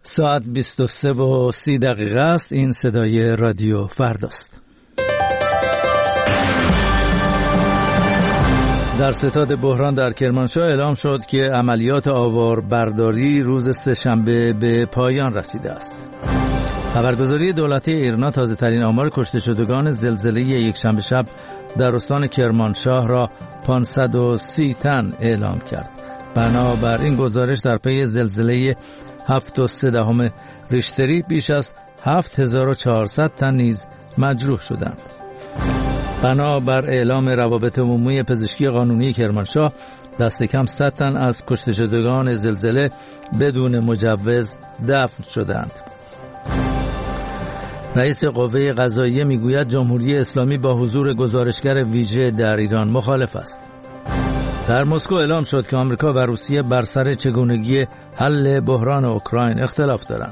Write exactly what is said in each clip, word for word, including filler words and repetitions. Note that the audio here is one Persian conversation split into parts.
ساعت بیست و سه و سی دقیقه است. این صدای رادیو فرداست. در ستاد بحران در کرمانشاه اعلام شد که عملیات آواربرداری روز سه‌شنبه به پایان رسیده است. خبرگزاری دولتی ایرنا تازه ترین آمار کشته شدگان زلزله یکشنبه شب در استان کرمانشاه را پانصد و سی تن اعلام کرد. بنابر این گزارش در پی زلزله هفت و سه دهم ریشتری بیش از هفت هزار و چهارصد تن نیز مجروح شدند. بنابر اعلام روابط عمومی پزشکی قانونی کرمانشاه، دست کم صد تن از کشته شدگان زلزله بدون مجوز دفن شدند. رئیس قوه قضاییه میگوید جمهوری اسلامی با حضور گزارشگر ویژه در ایران مخالف است. در مسکو اعلام شد که آمریکا و روسیه بر سر چگونگی حل بحران اوکراین اختلاف دارند.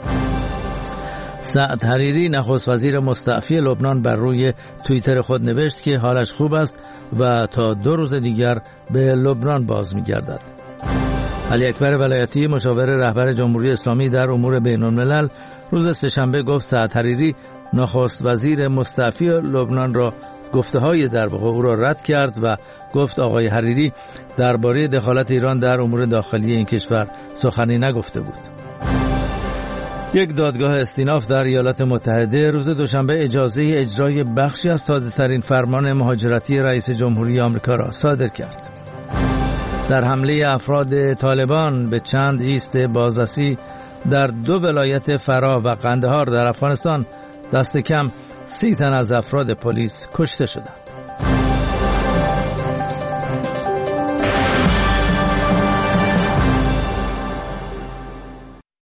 سعد حریری نخست وزیر مستعفی لبنان بر روی توییتر خود نوشت که حالش خوب است و تا دو روز دیگر به لبنان باز می‌گردد. علی اکبر ولایتی مشاور رهبر جمهوری اسلامی در امور بین‌الملل روز سه‌شنبه گفت سعد حریری نخست وزیر مستعفی لبنان را گفته‌های در واقع او را رد کرد و گفت آقای حریری درباره دخالت ایران در امور داخلی این کشور سخنی نگفته بود. یک دادگاه استیناف در ایالات متحده روز دوشنبه اجازه اجرای بخشی از تازه‌ترین فرمان مهاجرتی رئیس جمهوری آمریکا را صادر کرد. در حمله افراد طالبان به چند ایست بازرسی در دو ولایت فرا و قندهار در افغانستان دست کم سی تن از افراد پلیس کشته شدند.